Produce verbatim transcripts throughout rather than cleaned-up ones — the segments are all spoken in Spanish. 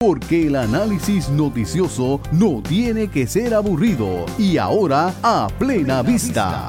Porque el análisis noticioso no tiene que ser aburrido. Y ahora, a Plena Vista.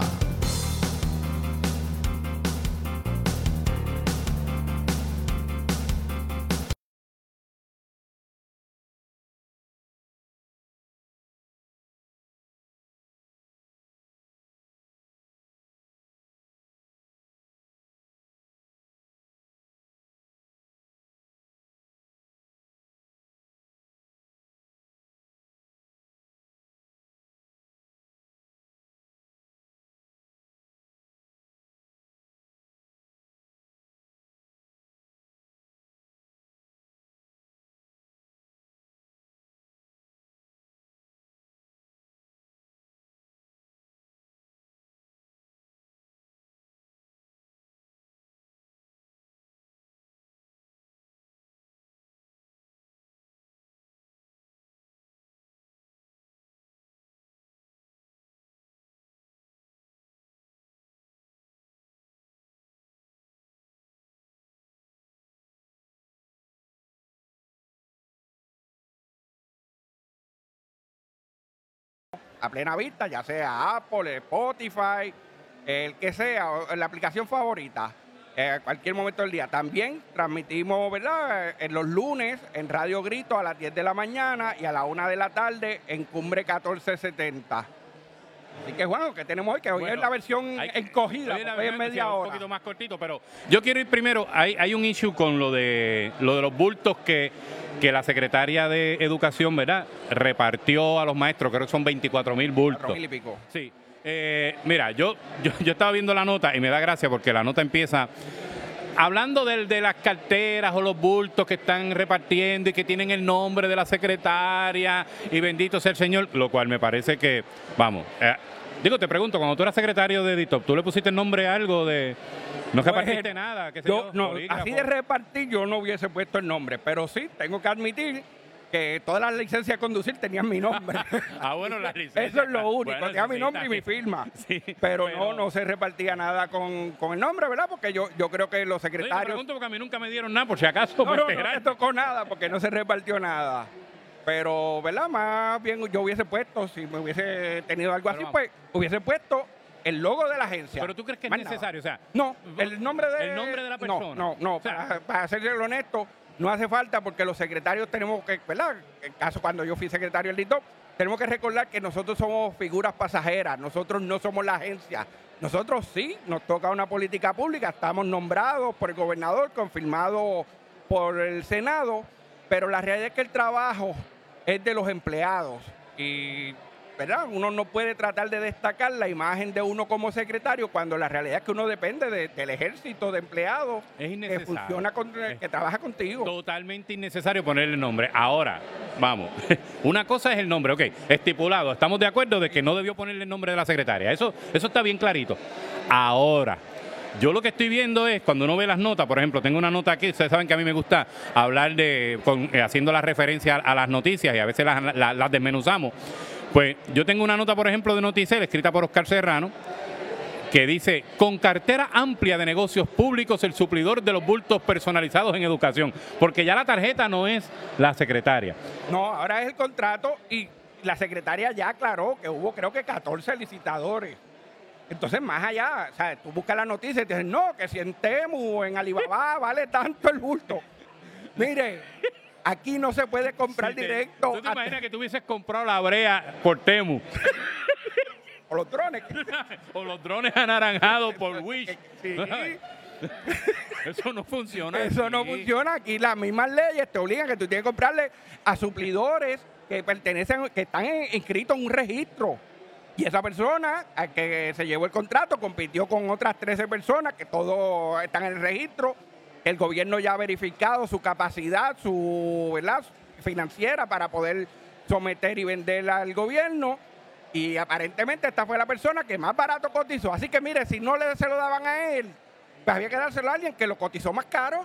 A Plena Vista, ya sea Apple, Spotify, el que sea, o la aplicación favorita, eh, cualquier momento del día. También transmitimos, ¿verdad?, en los lunes en Radio Grito a las diez de la mañana y a la una de la tarde en Cumbre catorce setenta. Así que bueno, que tenemos hoy, que hoy bueno, es la versión hay, encogida, hoy es, la hoy es media hora. Un poquito más cortito, pero yo quiero ir primero, hay, hay un issue con lo de, lo de los bultos que, que la secretaria de Educación, ¿verdad?, repartió a los maestros, creo que son veinticuatro mil bultos. cuatro mil y pico. Sí. Eh, mira, yo, yo, yo estaba viendo la nota y me da gracia porque la nota empieza hablando de, de las carteras o los bultos que están repartiendo y que tienen el nombre de la secretaria y bendito sea el Señor, lo cual me parece que, vamos, eh, digo, te pregunto, cuando tú eras secretario de Editop, ¿tú le pusiste el nombre a algo de... no repartiste Pues, nada? ¿Qué sé yo, yo, no, bolígrafo? así de repartir yo no hubiese puesto el nombre, pero sí, tengo que admitir que todas las licencias de conducir tenían mi nombre. Ah, bueno, las licencias. Eso es lo único, Bueno, tenía mi sí, nombre y mi también. firma. Sí, pero, pero- no, no se repartía nada con, con el nombre, ¿verdad? Porque yo, yo creo que los No, yo te secretarios... pregunto porque a mí nunca me dieron nada, por si acaso. No, por no, no esperar. te tocó nada porque no se repartió nada. Pero, ¿verdad? Más bien yo hubiese puesto, si me hubiese tenido algo Pero así, vamos. pues hubiese puesto el logo de la agencia. Pero tú crees que es Más nada. necesario, o sea... No, el nombre de... El nombre de la No, persona. no, no. O sea, para, para serle honesto, no hace falta porque los secretarios tenemos que, ¿verdad? En caso cuando yo fui secretario del D I T O P, tenemos que recordar que nosotros somos figuras pasajeras, nosotros no somos la agencia. Nosotros sí, nos toca una política pública, estamos nombrados por el gobernador, confirmados por el Senado, pero la realidad es que el trabajo es de los empleados y, ¿verdad?, uno no puede tratar de destacar la imagen de uno como secretario cuando la realidad es que uno depende de- del ejército de empleados Es que innecesario. funciona con, que trabaja contigo. Totalmente innecesario ponerle nombre. Ahora, vamos, una cosa es el nombre, ok, estipulado, estamos de acuerdo de que no debió ponerle el nombre de la secretaria, eso, eso está bien clarito. Ahora, yo lo que estoy viendo es, cuando uno ve las notas, por ejemplo, tengo una nota aquí, ustedes saben que a mí me gusta hablar de, con, eh, haciendo la referencia a, a las noticias y a veces las, las- las desmenuzamos. Pues yo tengo una nota, por ejemplo, de Noticel, escrita por Oscar Serrano, que dice, con cartera amplia de negocios públicos, el suplidor de los bultos personalizados en educación. Porque ya la tarjeta no es la secretaria. No, ahora es el contrato y la secretaria ya aclaró que hubo creo que catorce licitadores. Entonces, más allá, o sea, tú buscas la noticia y te dicen, no, que si en Temu o en Alibaba vale tanto el bulto. Mire, aquí no se puede comprar Si te- directo ¿Tú te a- imaginas que tú hubieses comprado la brea por Temu? por los drones. O los drones anaranjados por Wish. Sí. Eso no funciona. Eso no así. funciona. Aquí las mismas leyes te obligan que tú tienes que comprarle a suplidores que pertenecen, que están en- inscritos en un registro. Y esa persona a que se llevó el contrato compitió con otras trece personas que todos están en el registro. El gobierno ya ha verificado su capacidad, su, ¿verdad?, financiera para poder someter y vender al gobierno. Y aparentemente esta fue la persona que más barato cotizó. Así que mire, si no le, se lo daban a él, pues había que dárselo a alguien que lo cotizó más caro.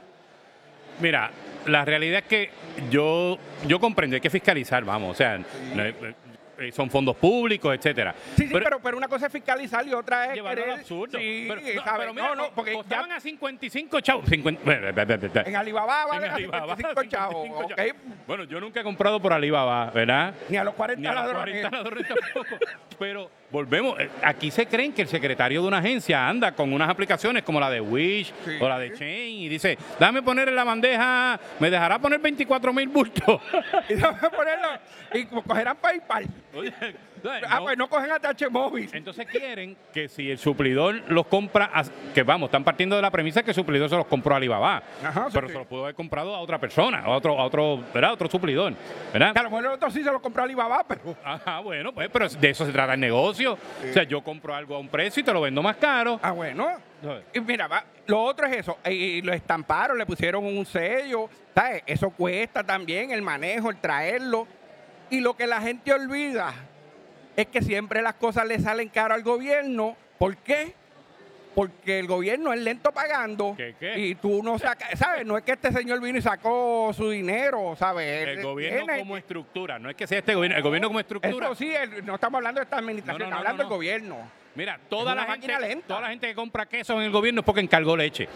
Mira, la realidad es que yo, yo comprendo, hay que fiscalizar, vamos. O sea, no, eh, eh, son fondos públicos, etcétera. Sí, sí, pero, pero, pero una cosa es fiscalizar y otra es llevarlo querer... al absurdo. Sí, pero, no, ¿sabes? pero mira, no, no, porque costaban ya a cincuenta y cinco chavos. cincuenta, en Alibaba en vale a Alibaba, cincuenta y cinco chavos, cincuenta y cinco ¿ok? chavos. Bueno, yo nunca he comprado por Alibaba, ¿verdad? Ni a los cuarenta Ni a los ladrones. cuarenta ladrones tampoco. Pero volvemos, eh, aquí se creen que el secretario de una agencia anda con unas aplicaciones como la de Wish Sí. o la de Chain y dice, dame poner en la bandeja, me dejará poner veinticuatro mil bultos. Y déjame ponerlo, y cogerán PayPal. Oye, ¿sabes? Ah, No. pues no cogen A T H móvil. Entonces quieren que si el suplidor los compra, a- que vamos, están partiendo de la premisa que el suplidor se los compró a Alibaba, Ajá, sí, pero sí. se los pudo haber comprado a otra persona, a otro, a otro, ¿verdad? Otro suplidor, ¿verdad? Que a lo mejor el otro sí se lo compró Alibaba, pero... Ajá, bueno, pues, pero de eso se trata el negocio. O sea, yo compro algo a un precio y te lo vendo más caro. Ah, bueno. ¿Sabes? Y mira, va, lo otro es eso. Y lo estamparon, le pusieron un sello. ¿Sabes? Eso cuesta también el manejo, el traerlo. Y lo que la gente olvida es que siempre las cosas le salen caro al gobierno. ¿Por qué? Porque el gobierno es lento pagando. ¿Qué, qué? Y tú no sacas, ¿sabes? No es que este señor vino y sacó su dinero, ¿sabes? El Él gobierno tiene- como estructura, no es que sea este gobierno, el gobierno como estructura. Eso sí, el- no estamos hablando de esta administración, No, no, no, estamos hablando no, del gobierno. Mira, toda Es la, una gente, máquina lenta. toda la gente que compra queso en el gobierno es porque encargó leche.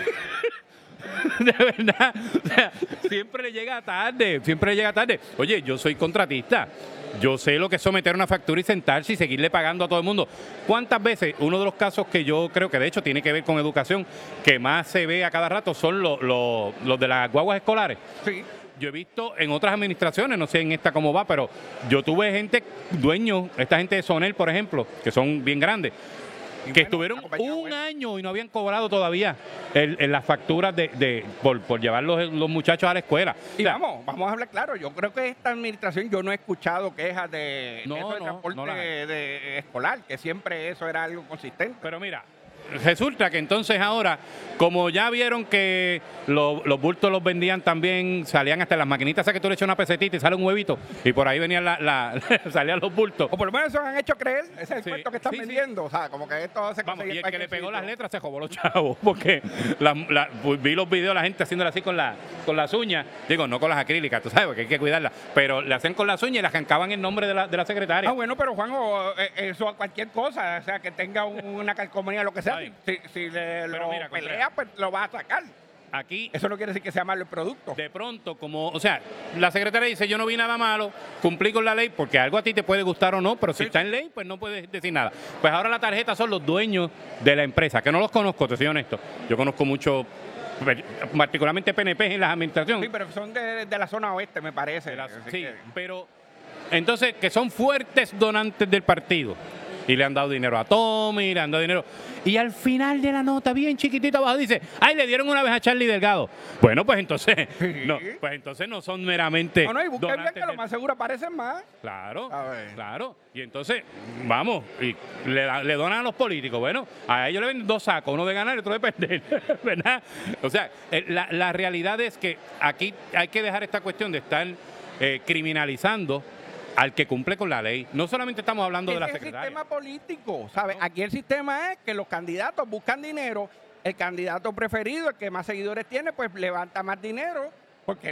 De verdad, o sea, siempre le llega tarde, siempre le llega tarde. Oye, yo soy contratista, yo sé lo que es someter una factura y sentarse y seguirle pagando a todo el mundo. ¿Cuántas veces? Uno de los casos que yo creo que de hecho tiene que ver con educación, que más se ve a cada rato son los, los, los de las guaguas escolares. Sí. Yo he visto en otras administraciones, no sé en esta cómo va, pero yo tuve gente, dueños, esta gente de Sonel, por ejemplo, que son bien grandes, Y que bueno, estuvieron una compañía un buena. año y no habían cobrado todavía el- el- las facturas de, de- por, por llevar los, los muchachos a la escuela. Y O sea, vamos, vamos a hablar claro. Yo creo que esta administración, yo no he escuchado quejas de, No, eso de no, transporte no las hay. de, de escolar, que siempre eso era algo consistente. Pero mira, resulta que entonces ahora, como ya vieron que lo- los bultos los vendían también, salían hasta las maquinitas, esas que tú le echas una pesetita y sale un huevito, y por ahí venían la, la- salían los bultos. O por lo menos eso han hecho creer, ese es el Sí, cuento que están sí, sí. vendiendo. O sea, como que esto se Vamos, consigue y en el que le cualquier pegó las sitio. letras se jodó los chavos, porque la- la- pues, vi los videos de la gente haciéndole así con, la, con las uñas, digo, no con las acrílicas, tú sabes, porque hay que cuidarlas, pero le hacen con las uñas y le arrancaban el nombre de la, de la secretaria. Ah, bueno, pero Juanjo, eh, eso a cualquier cosa, o sea, que tenga un- una calcomanía, lo que sea, Ay. si, si le Pero lo mira, pelea, pues lo vas a sacar. Aquí, Eso no quiere decir que sea malo el producto. de pronto, como, o sea, la secretaria dice, yo no vi nada malo, cumplí con la ley, porque algo a ti te puede gustar o no, pero si Sí. está en ley, pues no puedes decir nada. Pues ahora la tarjeta son los dueños de la empresa, que no los conozco, te soy honesto. Yo conozco mucho, particularmente P N P en las administraciones. Sí, pero son de, de la zona oeste, me parece. De las- Así sí, que- pero entonces que son fuertes donantes del partido y le han dado dinero a Tommy, le han dado dinero y al final de la nota bien chiquitita abajo dice, ay, le dieron una vez a Charlie Delgado. Bueno, pues entonces Sí. no, pues entonces no son meramente No, no, y busquen bien donantes que lo del- más seguro aparecen más. Claro, A ver. claro. Y entonces, vamos, y le, da- le donan a los políticos. Bueno, a ellos le venden dos sacos, uno de ganar y otro de perder, ¿verdad? O sea, eh, la, la realidad es que aquí hay que dejar esta cuestión de estar eh, criminalizando al que cumple con la ley. No solamente estamos hablando de la Ese es el secretaria. sistema político, ¿sabes? No. Aquí el sistema es que los candidatos buscan dinero, el candidato preferido, el que más seguidores tiene, pues levanta más dinero, porque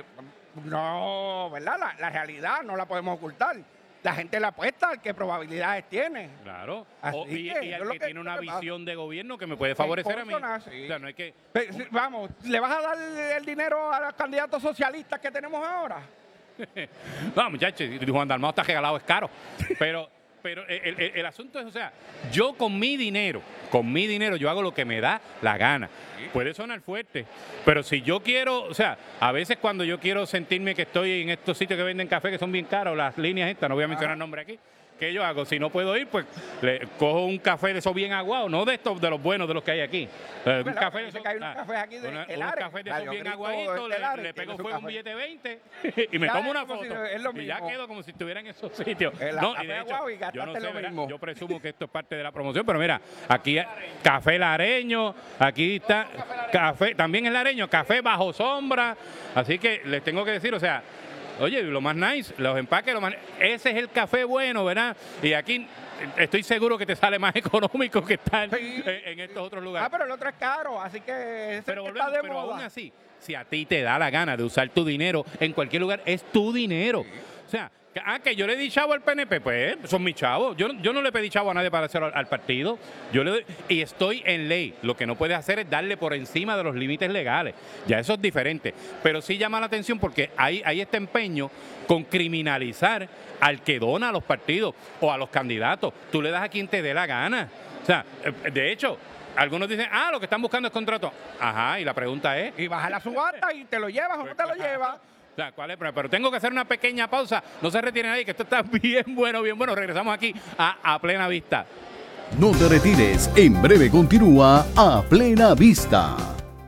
no, ¿verdad? La, la realidad no la podemos ocultar. La gente le apuesta al que probabilidades tiene. Claro. Así O- y, que y yo al lo que que- tiene una lo que pasa- visión de gobierno que me puede favorecer a mí. Persona, sí. O sea, no hay que... Pe- si- Vamos, ¿le vas a dar el dinero a los candidatos socialistas que tenemos ahora? No, muchachos, y Juan Dalmao está regalado, es caro. Pero, pero el, el- el asunto es, o sea, yo con mi dinero, con mi dinero, yo hago lo que me da la gana. Puede sonar fuerte, pero si yo quiero, o sea, a veces cuando yo quiero sentirme que estoy en estos sitios que venden café que son bien caros, las líneas estas, no voy a mencionar el nombre aquí, ¿qué yo hago? Si no puedo ir, pues le cojo un café de esos bien aguados, no de estos de los buenos de los que hay aquí. Eh, un ¿Verdad? café de Dice esos, que hay unos ah, cafés aquí de una- El unos Ares, cafés de Radio esos bien Grito aguaditos, le, El Ares, le tiene pego su fuego un café. billete de veinte y me Ya, tomo una es como foto. si es lo Y ya mismo. quedo como si estuviera en esos sitios. El No, café y de hecho, aguado y yo no gastaste sé, lo ¿verdad? mismo. Yo presumo que esto es parte de la promoción, pero mira, aquí hay café lareño, aquí está café, también es lareño, café bajo sombra. Así que les tengo que decir, o sea, oye, lo más nice, los empaques, lo más, ese es el café bueno, ¿verdad? Y aquí estoy seguro que te sale más económico que estar Sí. en, en estos otros Ah, lugares. pero el otro es caro, así que ese Pero que está volvemos, de pero moda. aún así, si a ti te da la gana de usar tu dinero en cualquier lugar, es tu dinero. O sea, que, ah, que yo le di chavo al P N P, pues son mis chavos. Yo, yo no le pedí chavo a nadie para hacer al, al partido. Yo le doy, y estoy en ley. Lo que no puede hacer es darle por encima de los límites legales. Ya eso es diferente. Pero sí llama la atención porque hay, hay este empeño con criminalizar al que dona a los partidos o a los candidatos. Tú le das a quien te dé la gana. O sea, de hecho, algunos dicen, ah, lo que están buscando es contrato. Ajá, y la pregunta es... Y baja la subasta y te lo llevas o no te lo llevas. O sea, ¿cuál es el problema? Pero tengo que hacer una pequeña pausa. No se retire nadie, que esto está bien bueno, bien bueno. Regresamos aquí a, a Plena Vista. No te retires, en breve continúa A Plena Vista.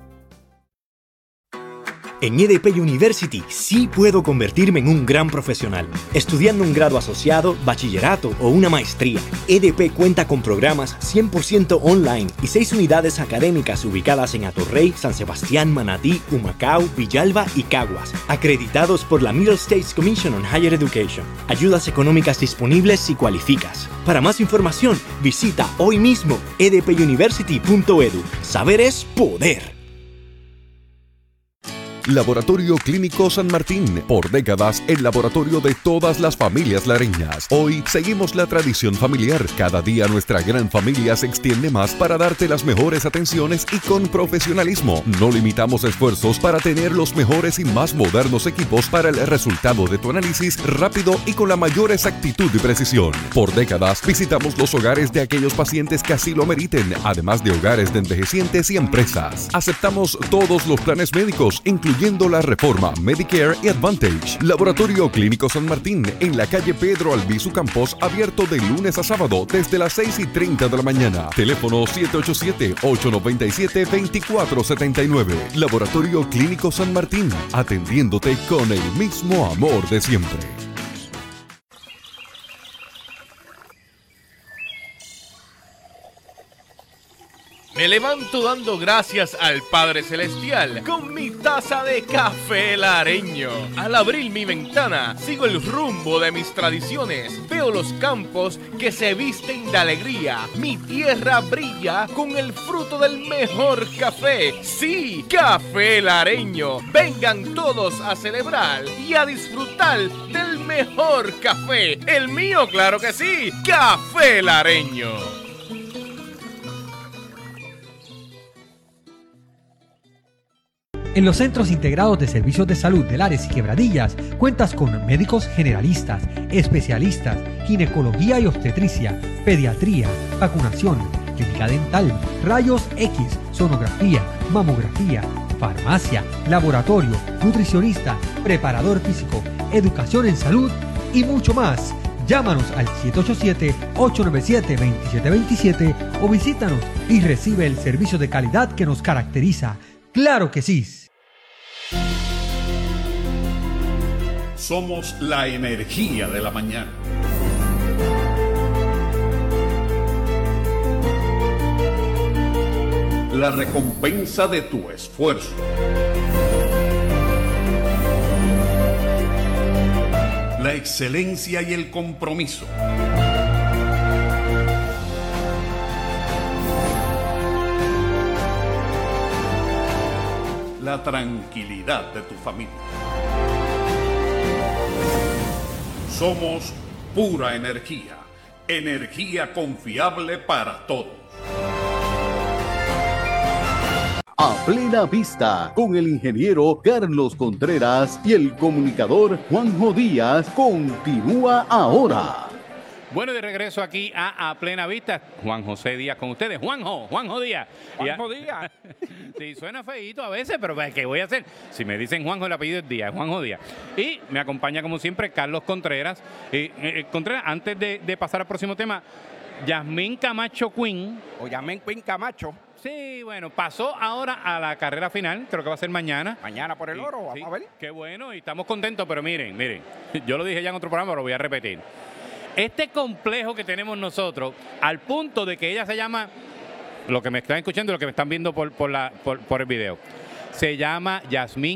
En E D P University sí puedo convertirme en un gran profesional, estudiando un grado asociado, bachillerato o una maestría. E D P cuenta con programas cien por ciento online y seis unidades académicas ubicadas en Atorrey, San Sebastián, Manatí, Humacao, Villalba y Caguas, acreditados por la Middle States Commission on Higher Education. Ayudas económicas disponibles si cualificas. Para más información, visita hoy mismo e d p university punto e d u. Saber es poder. Laboratorio Clínico San Martín, por décadas el laboratorio de todas las familias lareñas. Hoy seguimos la tradición familiar. Cada día nuestra gran familia se extiende más para darte las mejores atenciones y con profesionalismo. No limitamos esfuerzos para tener los mejores y más modernos equipos para el resultado de tu análisis rápido y con la mayor exactitud y precisión. Por décadas visitamos los hogares de aquellos pacientes que así lo meriten, además de hogares de envejecientes y empresas. Aceptamos todos los planes médicos, incluyendo la reforma Medicare y Advantage. Laboratorio Clínico San Martín, en la calle Pedro Albizu Campos, abierto de lunes a sábado desde las seis y treinta de la mañana. Teléfono siete ocho siete, ocho nueve siete, dos cuatro siete nueve. Laboratorio Clínico San Martín, atendiéndote con el mismo amor de siempre. Me levanto dando gracias al Padre Celestial con mi taza de café lareño. Al abrir mi ventana, sigo el rumbo de mis tradiciones. Veo los campos que se visten de alegría. Mi tierra brilla con el fruto del mejor café. Sí, café lareño. Vengan todos a celebrar y a disfrutar del mejor café. El mío, claro que sí, café lareño. En los Centros Integrados de Servicios de Salud de Lares y Quebradillas cuentas con médicos generalistas, especialistas, ginecología y obstetricia, pediatría, vacunación, clínica dental, rayos X, sonografía, mamografía, farmacia, laboratorio, nutricionista, preparador físico, educación en salud y mucho más. Llámanos al siete ocho siete, ocho nueve siete, dos siete dos siete o visítanos y recibe el servicio de calidad que nos caracteriza. ¡Claro que sí! Somos la energía de la mañana. La recompensa de tu esfuerzo. La excelencia y el compromiso. La tranquilidad de tu familia. Somos pura energía, energía confiable para todos. A Plena Vista, con el ingeniero Carlos Contreras y el comunicador Juanjo Díaz, continúa ahora. Bueno, de regreso aquí a, a Plena Vista, Juan José Díaz con ustedes. Juanjo, Juanjo Díaz. Juanjo Díaz. Sí, suena feíto a veces, pero ¿qué voy a hacer? Si me dicen Juanjo, el apellido es Díaz, Juanjo Díaz. Y me acompaña, como siempre, Carlos Contreras. Eh, eh, Contreras, antes de, de pasar al próximo tema, Yasmín Camacho Quinn. O Yasmín Quinn Camacho. Sí, bueno, pasó ahora a la carrera final, creo que va a ser mañana. Mañana por el oro, vamos sí, a ver. Qué bueno, y estamos contentos, pero miren, miren, yo lo dije ya en otro programa, pero lo voy a repetir. Este complejo que tenemos nosotros, al punto de que ella se llama, lo que me están escuchando y lo que me están viendo por, por, la, por, por el video, se llama Yasmín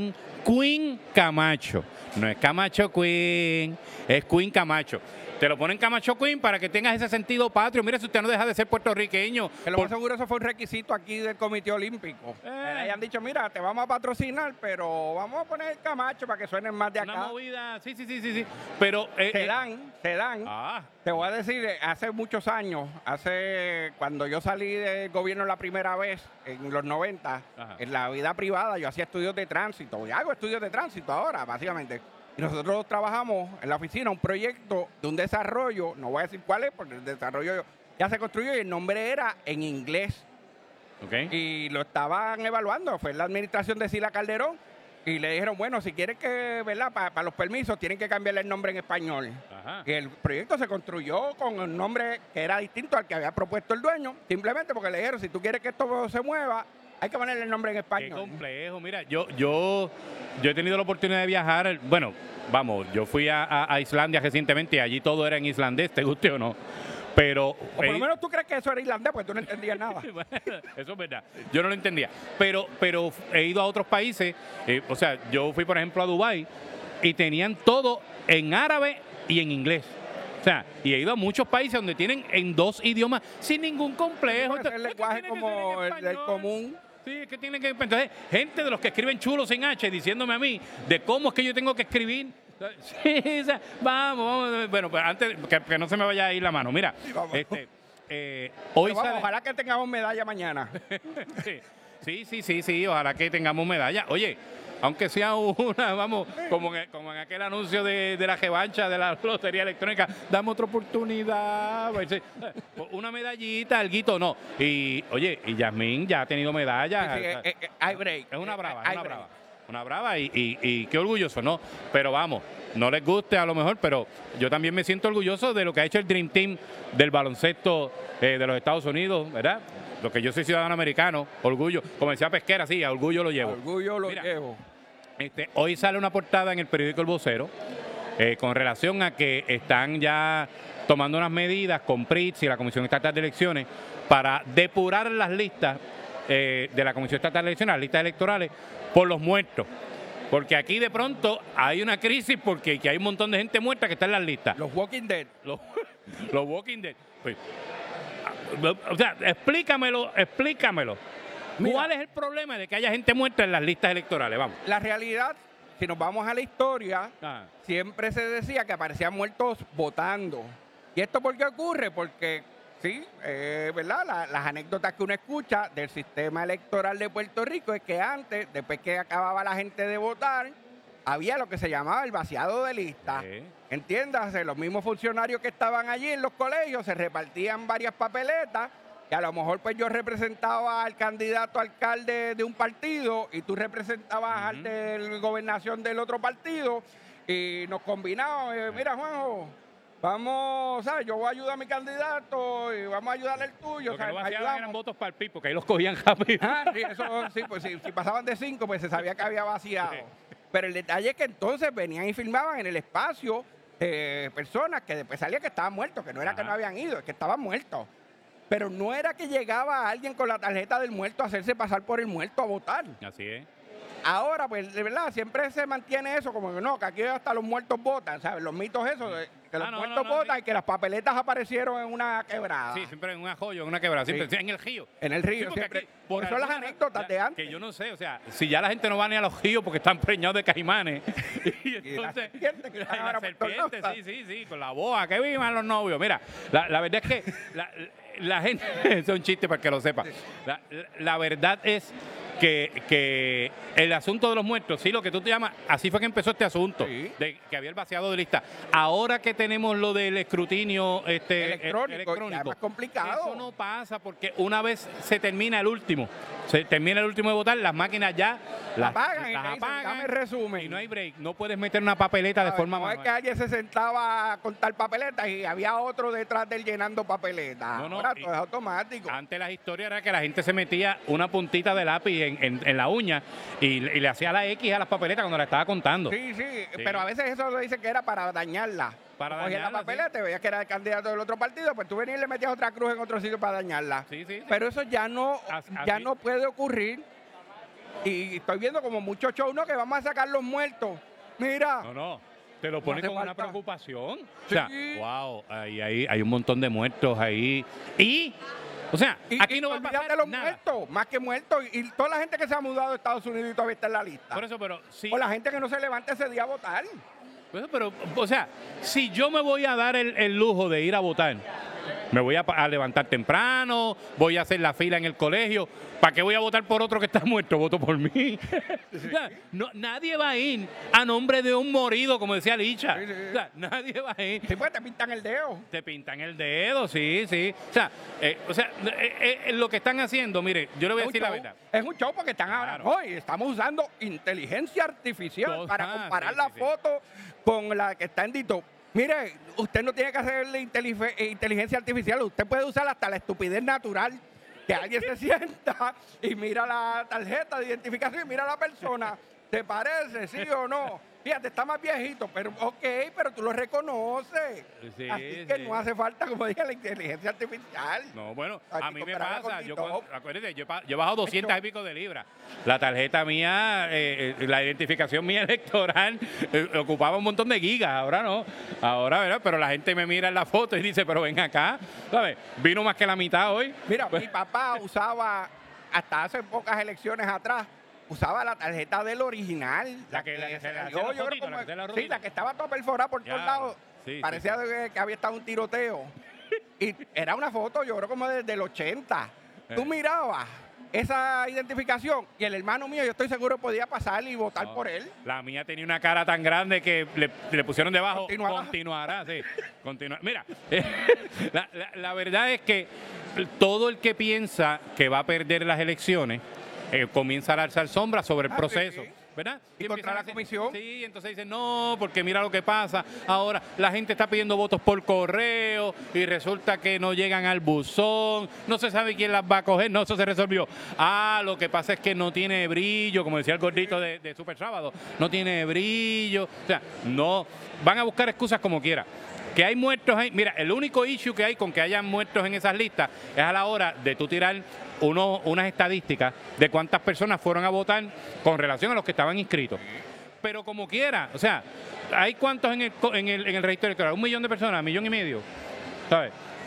Queen Camacho. No es Camacho Queen, es Queen Camacho. Te lo ponen Camacho Queen para que tengas ese sentido patrio. Mira, si usted no deja de ser puertorriqueño. Que lo por... más seguro eso fue un requisito aquí del Comité Olímpico. Eh. Le hayan dicho, mira, te vamos a patrocinar, pero vamos a poner Camacho para que suenen más de acá. Una movida, sí, sí, sí, sí. sí. Pero, eh, te eh, dan, te dan. Ah. Te voy a decir, hace muchos años, hace cuando yo salí del gobierno la primera vez, en los noventa, Ajá. en la vida privada, yo hacía estudios de tránsito. Y hago estudios de tránsito ahora, básicamente. Y nosotros trabajamos en la oficina un proyecto de un desarrollo, no voy a decir cuál es, porque el desarrollo ya se construyó y el nombre era en inglés. Okay. Y lo estaban evaluando, fue la administración de Sila Calderón, y le dijeron, bueno, si quieren que, ¿verdad? Para pa los permisos tienen que cambiarle el nombre en español. Ajá. Y el proyecto se construyó con un nombre que era distinto al que había propuesto el dueño, simplemente porque le dijeron, si tú quieres que esto se mueva, hay que ponerle el nombre en español. Qué complejo. Mira, yo, yo, yo he tenido la oportunidad de viajar. Bueno, vamos, yo fui a, a, a Islandia recientemente y allí todo era en islandés, te guste o no. Pero, o por lo menos tú crees que eso era islandés, porque tú no entendías nada. Bueno, eso es verdad. Yo no lo entendía. Pero, pero he ido a otros países. Eh, o sea, yo fui, por ejemplo, a Dubái y tenían todo en árabe y en inglés. O sea, y he ido a muchos países donde tienen en dos idiomas sin ningún complejo. Es el lenguaje como el del común. Sí, es que tienen que... Entonces, gente de los que escriben chulo sin H diciéndome a mí de cómo es que yo tengo que escribir. Sí, o sea, vamos, vamos. Bueno, pues antes que, que no se me vaya a ir la mano. Mira, sí, este, eh, hoy vamos, sale... ojalá que tengamos medalla mañana. sí, sí, sí, sí, sí, ojalá que tengamos medalla. Oye, aunque sea una, vamos, como en, como en aquel anuncio de, de la revancha de la lotería electrónica, dame otra oportunidad. Una medallita, alguito, no. Y, oye, y Yasmín ya ha tenido medallas. Sí, sí, eh, eh, hay break. Es una brava, eh, es una brava. Una brava y, y, y qué orgulloso, ¿no? Pero vamos, no les guste a lo mejor, pero yo también me siento orgulloso de lo que ha hecho el Dream Team del baloncesto eh, de los Estados Unidos, ¿verdad? Lo que yo soy ciudadano americano, orgullo. Como decía Pesquera, sí, a orgullo lo llevo. A orgullo lo Mira, llevo. Este, hoy sale una portada en el periódico El Vocero eh, con relación a que están ya tomando unas medidas con P R I T S y la Comisión Estatal de Elecciones para depurar las listas eh, de la Comisión Estatal de Elecciones, las listas electorales, por los muertos. Porque aquí de pronto hay una crisis porque que hay un montón de gente muerta que está en las listas. Los Walking Dead. Los, los Walking Dead. Pues, o sea, explícamelo, explícamelo. Mira, ¿cuál es el problema de que haya gente muerta en las listas electorales? Vamos. La realidad, si nos vamos a la historia, ah. siempre se decía que aparecían muertos votando. ¿Y esto por qué ocurre? Porque, sí, eh, ¿verdad? La, las anécdotas que uno escucha del sistema electoral de Puerto Rico es que antes, después que acababa la gente de votar, había lo que se llamaba el vaciado de lista. Sí. Entiéndase, los mismos funcionarios que estaban allí en los colegios se repartían varias papeletas. Y a lo mejor pues yo representaba al candidato alcalde de un partido y tú representabas uh-huh. al de la gobernación del otro partido y nos combinamos. Eh, mira, Juanjo, vamos, ¿sabes? Yo voy a ayudar a mi candidato y vamos a ayudarle el tuyo. Lo que ¿sabes? no hacían eran votos para el P I B, porque ahí los cogían rápido. Ah, sí, eso, sí, pues si, si pasaban de cinco, pues se sabía que había vaciado. Sí. Pero el detalle es que entonces venían y filmaban en el espacio eh, personas que después salía que estaban muertos, que no era Ajá. que no habían ido, es que estaban muertos. Pero no era que llegaba alguien con la tarjeta del muerto a hacerse pasar por el muerto a votar. Así es. Ahora, pues, de verdad, siempre se mantiene eso, como que no, que aquí hasta los muertos votan, ¿sabes? Los mitos esos, de que los ah, no, muertos no, no, votan sí. y que las papeletas aparecieron en una quebrada. Sí, siempre en un arroyo, en una quebrada, siempre sí. en el río. En el río, sí, siempre. Aquí, por eso las anécdotas ya, de antes. Que yo no sé, o sea, si ya la gente no va ni a los ríos porque están preñados de caimanes. y entonces, y la serpiente, que la, la serpiente sí, sí, sí, con la boa, que vivan los novios. Mira, la, la verdad es que la, la gente, es un chiste para que lo sepa. La, la verdad es que, que el asunto de los muertos, sí, lo que tú te llamas, así fue que empezó este asunto, sí. de que había el vaciado de lista. Ahora que tenemos lo del escrutinio este, electrónico, electrónico es más complicado. Eso no pasa porque una vez se termina el último, se termina el último de votar, las máquinas ya las apagan, las y apagan dame resumen. Y no hay break, no puedes meter una papeleta a de ver, forma no manual. Es que alguien se sentaba a contar papeletas y había otro detrás de él llenando papeletas. No, no, Ahora todo es automático. Antes las historias era que la gente se metía una puntita de lápiz en, en, en la uña y, y le hacía la X a las papeletas cuando la estaba contando. Sí, sí, sí, pero a veces eso lo dicen que era para dañarla. Para Cogías dañarla, la papeleta, sí. veías que era el candidato del otro partido, pues tú venías y le metías otra cruz en otro sitio para dañarla. Sí, sí, sí. Pero eso ya no, Así, ya no puede ocurrir Y estoy viendo como muchos shows, ¿no? Que vamos a sacar los muertos. Mira. No, no. Te lo pone hace con una falta. preocupación. Sí. O sea, wow, ahí, ahí hay un montón de muertos ahí. Y, o sea, Y, aquí y no va a olvídate pasar de los nada. muertos, más que muertos. Y, y toda la gente que se ha mudado a Estados Unidos y todavía está en la lista. Por eso, pero sí. O la gente que no se levanta ese día a votar. Bueno, pero, o sea, si yo me voy a dar el, el lujo de ir a votar, me voy a, pa- a levantar temprano, voy a hacer la fila en el colegio, ¿para qué voy a votar por otro que está muerto? Voto por mí. O sea, no, nadie va a ir a nombre de un morido, como decía Licha. Sí, sí. O sea, nadie va a ir. Sí, pues te pintan el dedo. Te pintan el dedo, sí, sí. O sea, eh, o sea eh, eh, lo que están haciendo, mire, yo le voy a Es un decir la show. verdad. Es un show porque están ahora. Claro. Hoy estamos usando inteligencia artificial Todo- para ah, comparar sí, la sí, sí. foto con la que está en Dito. Mire, usted no tiene que hacerle intelife- inteligencia artificial, usted puede usar hasta la estupidez natural. Que alguien se sienta y mira la tarjeta de identificación y mira a la persona. ¿Te parece, sí o no? Fíjate, está más viejito, pero ok, pero tú lo reconoces. Sí, Así que sí. no hace falta, como dije, la inteligencia artificial. No, bueno, Hay a que mí me compararla pasa, con yo, Tito. cuando- acuérdate, yo, he pa- yo he bajado doscientas y pico de libras. La tarjeta mía, eh, eh, la identificación mía electoral, eh, ocupaba un montón de gigas, ahora no. Ahora, ¿verdad? Pero la gente me mira en la foto y dice, pero ven acá, ¿sabes? Vino más que la mitad hoy. Mira, mi papá usaba, hasta hace pocas elecciones atrás, usaba la tarjeta del original. La que- la que se le hacía salió, los yo creo fotitos, la como- que hacía la Sí, rutita. la que estaba toda perforada por todos Ya, lados. sí, sí, Parecía de- que había estado un tiroteo. Y era una foto, yo creo como desde el ochenta. Tú Eh. mirabas esa identificación y el hermano mío, yo estoy seguro, podía pasar y votar No, por él. La mía tenía una cara tan grande que le, le pusieron debajo, Continuará. continuará, sí, continua- Mira, eh, la, la- la verdad es que todo el que piensa que va a perder las elecciones eh, comienza a alzar sombra sobre el Ah, proceso. sí. ¿Verdad? Y empiezan contra a la decir- comisión. Sí, entonces dicen, no, porque mira lo que pasa. Ahora la gente está pidiendo votos por correo y resulta que no llegan al buzón, no se sabe quién las va a coger, no, eso se resolvió. Ah, lo que pasa es que no tiene brillo, como decía el gordito de, de Super Sábado, no tiene brillo. O sea, no, van a buscar excusas como quiera. Que hay muertos ahí. Mira, el único issue que hay con que hayan muertos en esas listas es a la hora de tú tirar uno, unas estadísticas de cuántas personas fueron a votar con relación a los que estaban inscritos. Pero como quiera, o sea, ¿hay cuántos en el, co- en el, en el registro electoral? Un millón de personas, millón y medio, ¿sabes?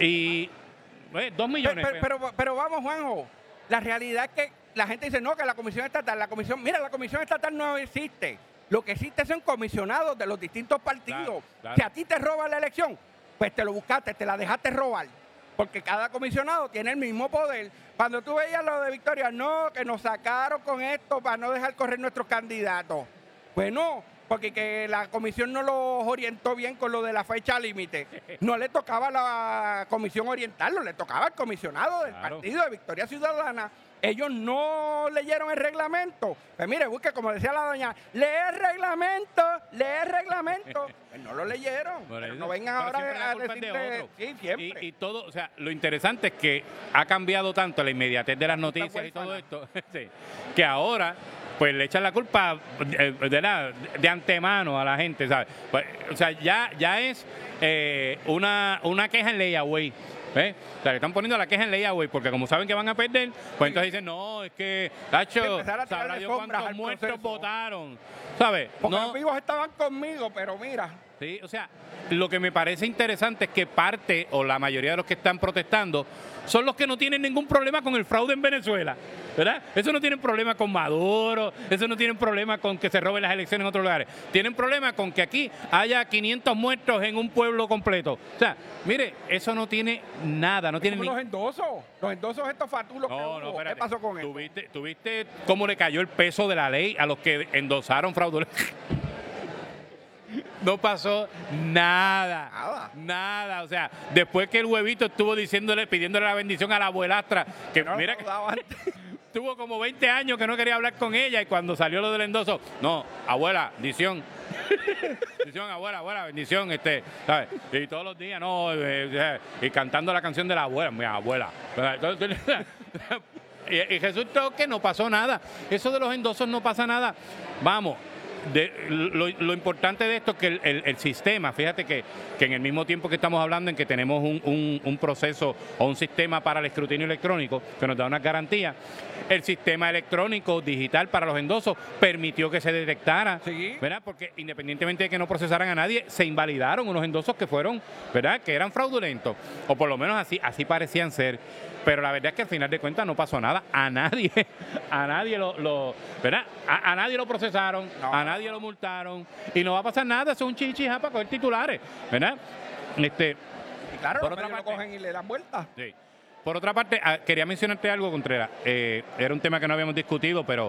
Y eh, dos millones. Pero, pero, pero- pero vamos, Juanjo, la realidad es que la gente dice, no, que la comisión estatal, la comisión, mira, la comisión estatal no existe. Lo que existe son comisionados de los distintos partidos. Claro, claro. Si a ti te roban la elección, pues te lo buscaste, te la dejaste robar. Porque cada comisionado tiene el mismo poder. Cuando tú veías lo de Victoria, no, que nos sacaron con esto para no dejar correr nuestros candidatos. Pues no, porque que la comisión no los orientó bien con lo de la fecha límite. No le tocaba a la comisión orientarlo, le tocaba al comisionado del Claro. partido de Victoria Ciudadana. Ellos no leyeron el reglamento. Pues mire, busque, como decía la doña, lee el reglamento, lee el reglamento. Pues no lo leyeron. Por Pero eso. no vengan Pero ahora siempre la a culpa es de decirle... otro. Sí, siempre. Y, y todo, o sea, lo interesante es que ha cambiado tanto la inmediatez de las noticias y todo esto, sí, que ahora pues le echan la culpa eh, de, la- de antemano a la gente, ¿sabes? Pues, o sea, ya, ya es eh, una, una queja en layaway. ¿Ves? O sea, le están poniendo la queja en layaway porque como saben que van a perder, pues entonces dicen, no, es que, Tacho, Empezar a sabrá tirarle Dios sombras cuántos al muertos proceso. votaron, ¿sabes? Porque No. los vivos estaban conmigo, pero mira... Sí, o sea, lo que me parece interesante es que parte o la mayoría de los que están protestando son los que no tienen ningún problema con el fraude en Venezuela, ¿verdad? Eso no tienen problema con Maduro, eso no tienen problema con que se roben las elecciones en otros lugares. Tienen problema con que aquí haya quinientos muertos en un pueblo completo. O sea, mire, eso no tiene nada, no tiene Como ni... los endosos, los endosos estos fatulos que No, hubo. no, ¿Qué espérate. pasó con eso? ¿Tuviste, ¿Tuviste cómo le cayó el peso de la ley a los que endosaron fraudulentos? No pasó nada. Nada. Nada. O sea, después que el huevito estuvo diciéndole, pidiéndole la bendición a la abuelastra, que No lo mira que saludaba antes. tuvo como veinte años que no quería hablar con ella y cuando salió lo del endoso, no, abuela, bendición. Bendición, abuela, abuela, bendición, este, ¿sabes? Y todos los días, no, eh, eh, y cantando la canción de la abuela, mi abuela. Entonces, y, y resultó que no pasó nada. Eso de los endosos no pasa nada. Vamos, de, lo, lo importante de esto es que el, el, el sistema, fíjate que, que en el mismo tiempo que estamos hablando en que tenemos un, un, un proceso o un sistema para el escrutinio electrónico que nos da una garantía, el sistema electrónico digital para los endosos permitió que se detectara, sí. ¿verdad? Porque independientemente de que no procesaran a nadie, se invalidaron unos endosos que fueron, ¿verdad? Que eran fraudulentos, o por lo menos así, así parecían ser. Pero la verdad es que al final de cuentas no pasó nada. A nadie, a nadie lo, lo ¿verdad? A, a nadie lo procesaron, no. a nadie lo multaron. Y no va a pasar nada, eso es un chichija para coger titulares, ¿verdad? Este, y claro, por los otra medios parte, lo cogen y le dan vuelta. Sí. Por otra parte, quería mencionarte algo, Contreras. Eh, era un tema que no habíamos discutido, pero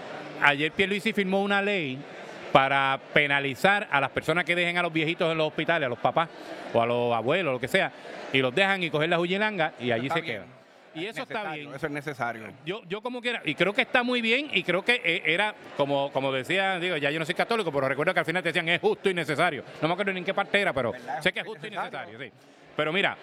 ayer Pierluisi firmó una ley para penalizar a las personas que dejen a los viejitos en los hospitales, a los papás o a los abuelos, lo que sea, y los dejan y cogen la huyilanga y allí está se bien. quedan. Y eso está bien. Eso es necesario. Yo, yo como quiera, y creo que está muy bien, y creo que eh, era, como, como decía, digo, ya yo no soy católico, pero recuerdo que al final te decían es justo y necesario. No me acuerdo ni en qué parte era, pero ¿verdad? sé que es justo y necesario, sí. Pero mira,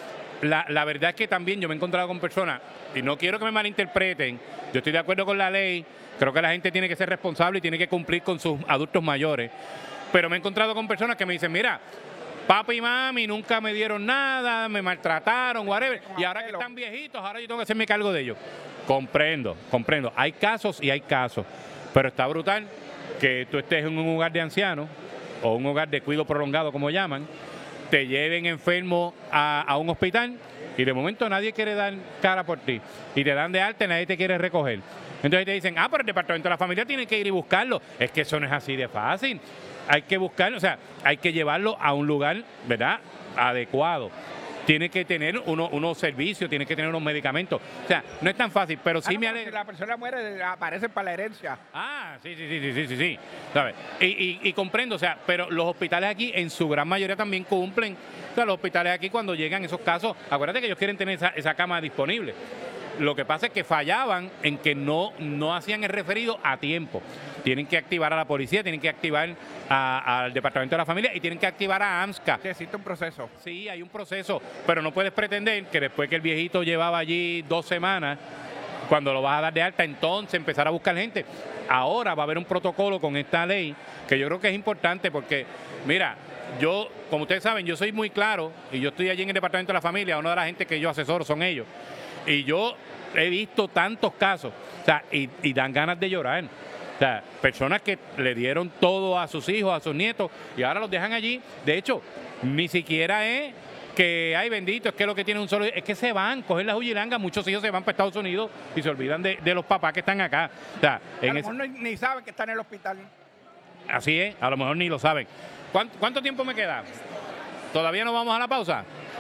la, la verdad es que también yo me he encontrado con personas, y no quiero que me malinterpreten, yo estoy de acuerdo con la ley, creo que la gente tiene que ser responsable y tiene que cumplir con sus adultos mayores, pero me he encontrado con personas que me dicen, mira, papi y mami nunca me dieron nada, me maltrataron, whatever, y ahora que están viejitos, ahora yo tengo que hacerme cargo de ellos. Comprendo, comprendo. Hay casos y hay casos, pero está brutal que tú estés en un hogar de ancianos o un hogar de cuidado prolongado, como llaman, te lleven enfermo a, a un hospital y de momento nadie quiere dar cara por ti y te dan de alta y nadie te quiere recoger. Entonces te dicen, ah, pero el departamento de la familia tiene que ir y buscarlo. Es que eso no es así de fácil. Hay que buscarlo, o sea, hay que llevarlo a un lugar, ¿verdad?, adecuado. Tiene que tener uno, unos servicios, tiene que tener unos medicamentos. O sea, no es tan fácil, pero sí ah, no, me pero alegra. Si la persona muere, aparece para la herencia. Ah, sí, sí, sí, sí, sí, sí, sí. ¿Sabes? Y, y, y comprendo, o sea, pero los hospitales aquí en su gran mayoría también cumplen. O sea, los hospitales aquí cuando llegan esos casos, acuérdate que ellos quieren tener esa, esa cama disponible. Lo que pasa es que fallaban en que no, no hacían el referido a tiempo. Tienen que activar a la policía, tienen que activar a, al Departamento de la Familia y tienen que activar a AMSCA. Sí, existe un proceso. Sí, hay un proceso, pero no puedes pretender que después que el viejito llevaba allí dos semanas, cuando lo vas a dar de alta, entonces empezar a buscar gente. Ahora va a haber un protocolo con esta ley que yo creo que es importante porque, mira, yo, como ustedes saben, yo soy muy claro y yo estoy allí en el Departamento de la Familia, una de las gente que yo asesoro son ellos. Y yo he visto tantos casos, o sea, y, y dan ganas de llorar. O sea, personas que le dieron todo a sus hijos, a sus nietos, y ahora los dejan allí. De hecho, ni siquiera es que, ay, bendito, es que lo que tienen un solo... Es que se van, cogen las huyilangas, muchos hijos se van para Estados Unidos y se olvidan de, de los papás que están acá. O sea, a en lo ese... mejor ni, ni saben que están en el hospital. Así es, a lo mejor ni lo saben. ¿Cuánto, cuánto tiempo me queda? ¿Todavía no vamos a la pausa?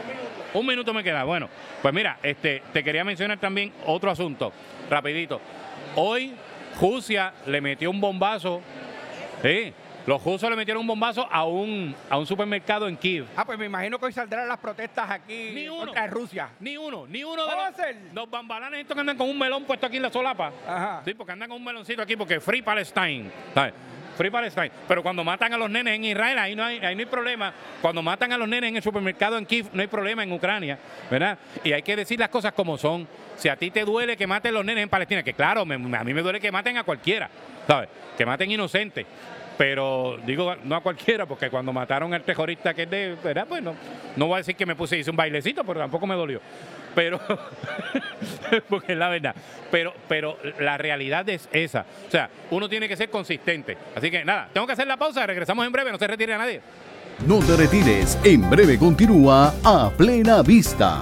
Un minuto me queda. Bueno, pues mira, este, te quería mencionar también otro asunto, rapidito. Hoy Rusia le metió un bombazo, sí, los rusos le metieron un bombazo a un, a un supermercado en Kiev. Ah, pues me imagino que hoy saldrán las protestas aquí Ni uno. contra Rusia. Ni uno, ni uno de ¿Cómo va a los, ser? los bambalanes estos que andan con un melón puesto aquí en la solapa. Ajá. Sí, porque andan con un meloncito aquí porque Free Palestine, ¿sabes? Free Palestine. Pero cuando matan a los nenes en Israel, ahí no hay, ahí no hay problema. Cuando matan a los nenes en el supermercado en Kiev, no hay problema en Ucrania, ¿verdad? Y hay que decir las cosas como son. Si a ti te duele que maten los nenes en Palestina, que claro, me, a mí me duele que maten a cualquiera, ¿sabes? Que maten inocentes. Pero digo, no a cualquiera, porque cuando mataron al terrorista que es de, ¿verdad? Pues no, no voy a decir que me puse, hice un bailecito, pero tampoco me dolió. Pero, porque es la verdad. Pero, pero la realidad es esa. O sea, uno tiene que ser consistente. Así que nada, tengo que hacer la pausa, regresamos en breve, no se retire a nadie. No te retires, en breve continúa A Plena Vista.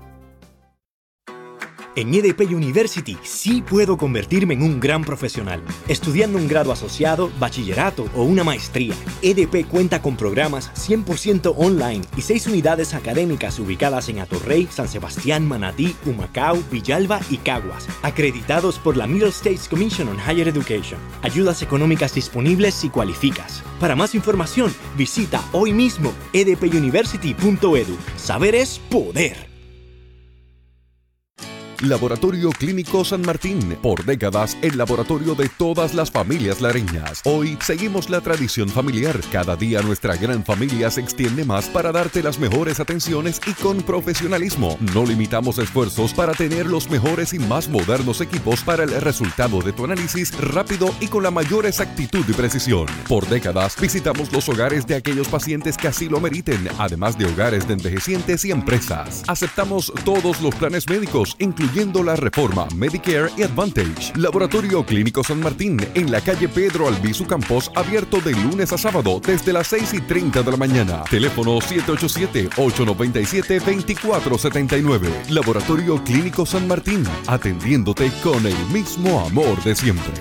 En E D P University sí puedo convertirme en un gran profesional. Estudiando un grado asociado, bachillerato o una maestría, E D P cuenta con programas cien por ciento online y seis unidades académicas ubicadas en Atorrey, San Sebastián, Manatí, Humacao, Villalba y Caguas, acreditados por la Middle States Commission on Higher Education. Ayudas económicas disponibles si cualificas. Para más información, visita hoy mismo e d p university punto e d u. Saber es poder. Laboratorio Clínico San Martín, por décadas el laboratorio de todas las familias lareñas. Hoy seguimos la tradición familiar. Cada día nuestra gran familia se extiende más para darte las mejores atenciones y con profesionalismo. No limitamos esfuerzos para tener los mejores y más modernos equipos para el resultado de tu análisis rápido y con la mayor exactitud y precisión. Por décadas visitamos los hogares de aquellos pacientes que así lo meriten, además de hogares de envejecientes y empresas. Aceptamos todos los planes médicos, incluyendo la reforma Medicare y Advantage. Laboratorio Clínico San Martín, en la calle Pedro Albizu Campos, abierto de lunes a sábado desde las seis y treinta de la mañana. Teléfono siete ocho siete, ocho nueve siete, dos cuatro siete nueve. Laboratorio Clínico San Martín, atendiéndote con el mismo amor de siempre.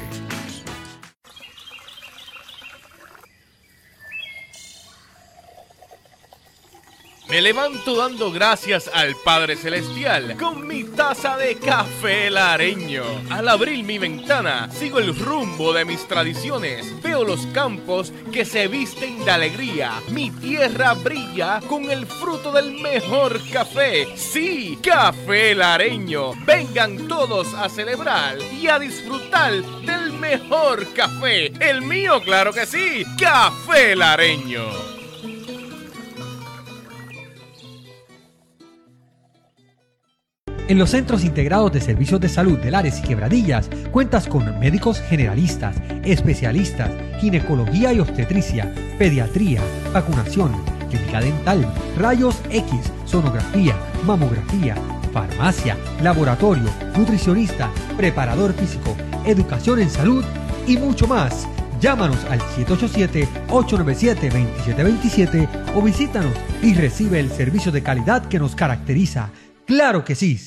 Me levanto dando gracias al Padre Celestial con mi taza de café lareño. Al abrir mi ventana, sigo el rumbo de mis tradiciones. Veo los campos que se visten de alegría. Mi tierra brilla con el fruto del mejor café. Sí, café lareño. Vengan todos a celebrar y a disfrutar del mejor café. El mío, claro que sí, café lareño. En los Centros Integrados de Servicios de Salud de Lares y Quebradillas cuentas con médicos generalistas, especialistas, ginecología y obstetricia, pediatría, vacunación, clínica dental, rayos X, sonografía, mamografía, farmacia, laboratorio, nutricionista, preparador físico, educación en salud y mucho más. Llámanos al siete ocho siete, ocho nueve siete, dos siete dos siete o visítanos y recibe el servicio de calidad que nos caracteriza. ¡Claro que sí!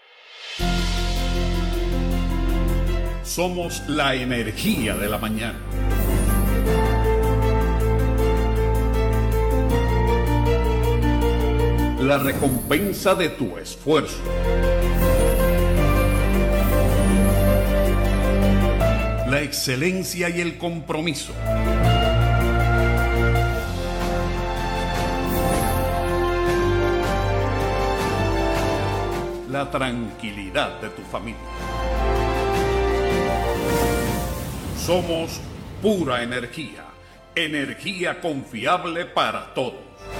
Somos la energía de la mañana. La recompensa de tu esfuerzo. La excelencia y el compromiso. La tranquilidad de tu familia. Somos pura energía, energía confiable para todos.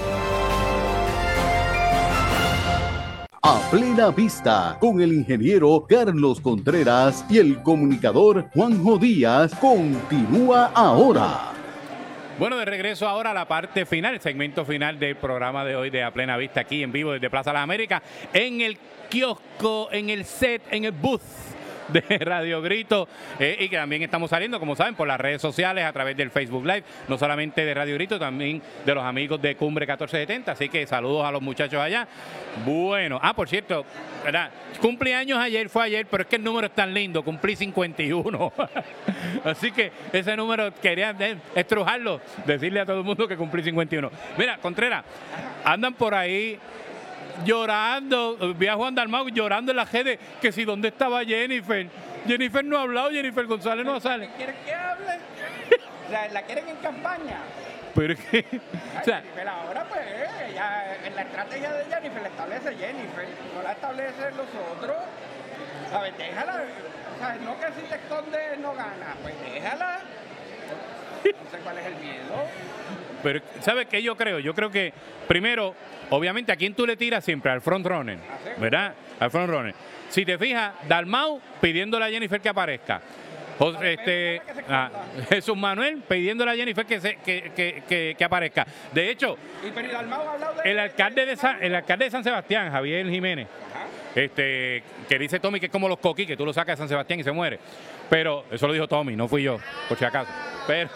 A plena vista, con el ingeniero Carlos Contreras y el comunicador Juanjo Díaz, continúa ahora. Bueno, de regreso ahora a la parte final, el segmento final del programa de hoy de A Plena Vista, aquí en vivo desde Plaza Las Américas, en el kiosco, en el set, en el booth de Radio Grito, eh, y que también estamos saliendo, como saben, por las redes sociales, a través del Facebook Live, no solamente de Radio Grito, también de los amigos de Cumbre catorce setenta, así que saludos a los muchachos allá. Bueno, ah, por cierto, ¿verdad? Cumpleaños ayer, fue ayer, pero es que el número es tan lindo, cumplí cincuenta y uno, así que ese número quería estrujarlo, decirle a todo el mundo que cumplí cincuenta y uno. Mira, Contreras, andan por ahí llorando, vi a Juan Dalmau llorando en la redes, que si dónde estaba Jennifer. Jennifer no ha hablado, Jennifer González no sale. ¿Quieren que hable? O sea, ¿la quieren en campaña? Pero es que, o sea, Jennifer ahora pues, ella, en la estrategia de Jennifer la establece Jennifer, no la establecen los otros. ¿Sabes? Déjala, o sea, no que si te escondes no gana, pues déjala. No sé cuál es el miedo. pero ¿sabes qué yo creo? Yo creo que, primero, obviamente, ¿a quién tú le tiras siempre? Al frontrunner, ¿verdad? Al frontrunner. Si te fijas, Dalmau pidiéndole a Jennifer que aparezca. O, este, ah, Jesús Manuel pidiéndole a Jennifer que, se, que, que, que, que aparezca. De hecho, el alcalde, de San, el alcalde de San Sebastián, Javier Jiménez, este, que dice Tommy que es como los coquí, que tú lo sacas de San Sebastián y se muere. Pero eso lo dijo Tommy, no fui yo, por si acaso. Pero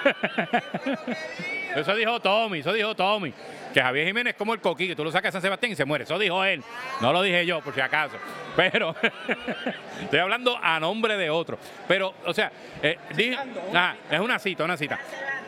eso dijo Tommy, eso dijo Tommy. Que Javier Jiménez es como el coquí, que tú lo sacas de San Sebastián y se muere. Eso dijo él, no lo dije yo, por si acaso. Pero estoy hablando a nombre de otro. Pero, o sea, eh, dije, ah, es una cita, una cita.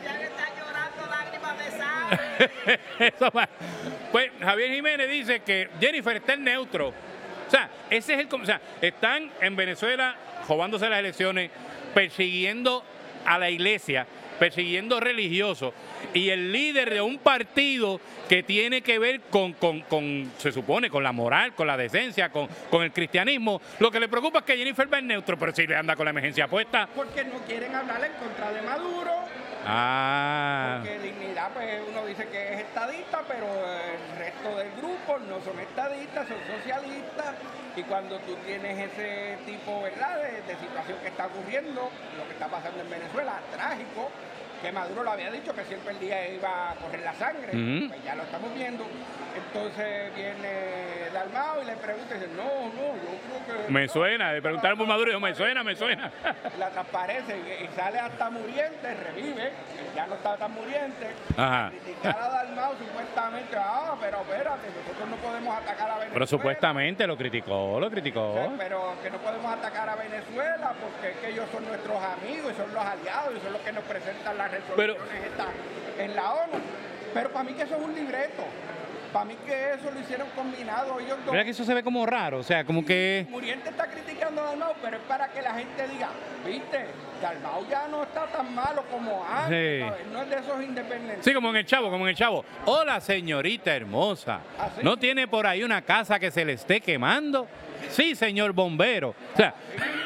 Eso va. Pues Javier Jiménez dice que Jennifer está en neutro. O sea, ese es el, o sea, están en Venezuela robándose las elecciones, persiguiendo a la iglesia, persiguiendo religiosos, y el líder de un partido que tiene que ver con, con, con se supone, con la moral, con la decencia, con, con el cristianismo, lo que le preocupa es que Jennifer va en neutro, pero si le anda con la emergencia puesta. Porque no quieren hablar en contra de Maduro. Ah. Porque Dignidad, pues uno dice que es estadista, pero el resto del grupo no son estadistas, son socialistas. Y cuando tú tienes ese tipo, ¿verdad?, de, de situación que está ocurriendo, lo que está pasando en Venezuela, trágico, que Maduro lo había dicho que siempre el día iba a correr la sangre, uh-huh. pues ya lo estamos viendo. Entonces viene Dalmau y le pregunta y dice, no, no, yo creo que... Me suena, de preguntar por Maduro, yo, me suena, me suena. La transparece y, y sale hasta muriente, revive, ya no está tan muriente. Ajá. Criticar a Dalmau supuestamente, ah, pero espérate, nosotros no podemos atacar a Venezuela. Pero supuestamente lo criticó, lo criticó. O sea, pero que no podemos atacar a Venezuela porque es que ellos son nuestros amigos y son los aliados y son los que nos presentan las resoluciones pero, estas en la ONU. Pero para mí que eso es un libreto. Para mí que eso lo hicieron combinado ellos dos. ¿Verdad que eso se ve como raro? O sea, como sí, que... Muriente está criticando a Dalmau, pero es para que la gente diga, viste, Dalmau ya no está tan malo como antes, sí. No es de esos independientes. Sí, como en el Chavo, como en el Chavo. Hola, señorita hermosa. ¿Ah, sí? ¿No tiene por ahí una casa que se le esté quemando? Sí, señor bombero. O sea,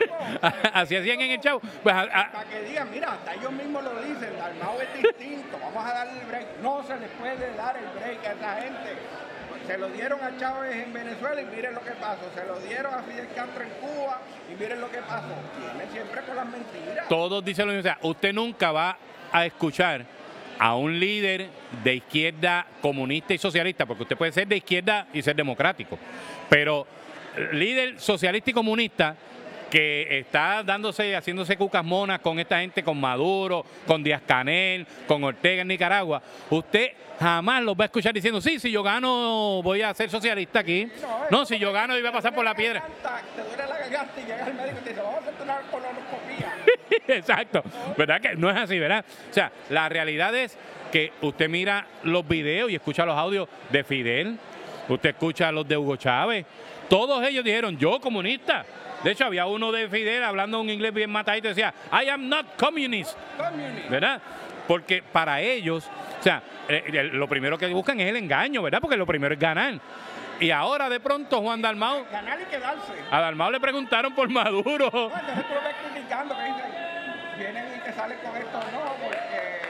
así hacían en el Chavo. Pues, a, a... Para que digan, mira, hasta ellos mismos lo dicen, Dalmau es distinto, vamos a darle el break. No se les puede dar el break a esa gente. Se lo dieron a Chávez en Venezuela y miren lo que pasó. Se lo dieron a Fidel Castro en Cuba y miren lo que pasó. Vienen siempre con las mentiras. Todos dicen lo mismo. O sea, usted nunca va a escuchar a un líder de izquierda comunista y socialista, porque usted puede ser de izquierda y ser democrático, pero líder socialista y comunista que está dándose, haciéndose cucas monas con esta gente, con Maduro, con Díaz-Canel, con Ortega en Nicaragua, usted jamás los va a escuchar diciendo, sí, si yo gano voy a ser socialista aquí. No, no si yo gano iba a pasar por la piedra. Te duele la garganta y llega el médico y te dice, vamos a hacer una colonoscopía. Exacto, ¿verdad que no es así, verdad? O sea, la realidad es que usted mira los videos y escucha los audios de Fidel, usted escucha los de Hugo Chávez, todos ellos dijeron, yo comunista. De hecho, había uno de Fidel hablando un inglés bien matadito y decía, I am not communist, ¿verdad? Porque para ellos, o sea, eh, lo primero que buscan es el engaño, ¿verdad? Porque lo primero es ganar. Y ahora de pronto Juan Dalmau... Ganar y quedarse. A Dalmau le preguntaron por Maduro. No, entonces tú lo ves criticando, que dicen, vienen y te salen con esto, no, porque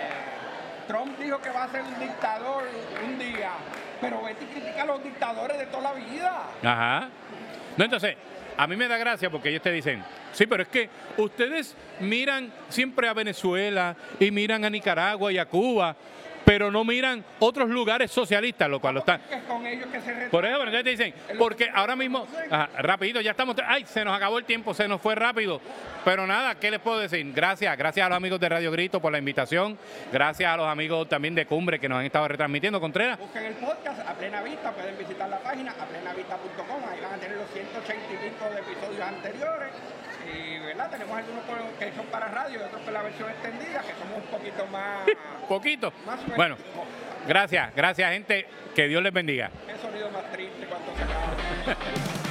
Trump dijo que va a ser un dictador un día, pero vete y critica a los dictadores de toda la vida. Ajá. No, entonces... A mí me da gracia porque ellos te dicen, sí, pero es que ustedes miran siempre a Venezuela y miran a Nicaragua y a Cuba, pero no miran otros lugares socialistas, lo cual lo están. Con ellos que se Por eso, entonces te dicen, porque ahora mismo, ajá, rapidito, ya estamos, ay, se nos acabó el tiempo, se nos fue rápido. Pero nada, ¿qué les puedo decir? Gracias, gracias a los amigos de Radio Grito por la invitación, gracias a los amigos también de Cumbre que nos han estado retransmitiendo. Contreras. Busquen el podcast a Plena Vista, pueden visitar la página a plena vista punto com, ahí van a tener los ciento ochenta y cinco de episodios anteriores. Y, ¿verdad? Tenemos algunos que son para radio y otros para la versión extendida, que somos un poquito más... ¿Poquito? Más bueno, gracias, gracias, gente. Que Dios les bendiga. Qué sonido más triste cuando se acaba.